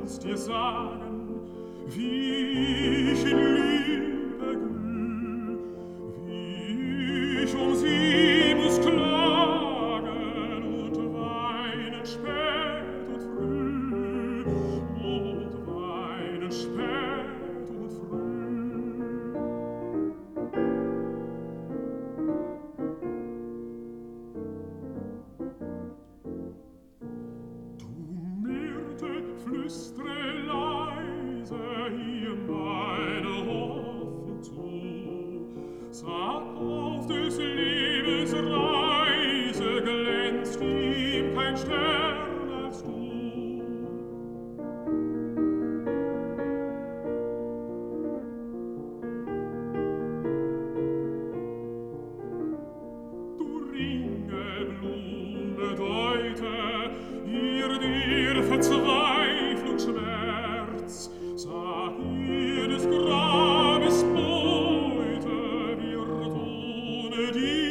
kann's dir sagen, wie ich in Liebe glüh, wie ich sie muss klagen und weinen spät und früh, und weinen spät und früh. Du Myrte, flüstre leise hier meine Hoffnung zu. Sag auf des Lebens Reise glänzt ihm kein Stern als du. Du Ringelblume, deute ihr dir Verzweiflung Schmerz, sag ihr des Grabes Beute wird ohne dir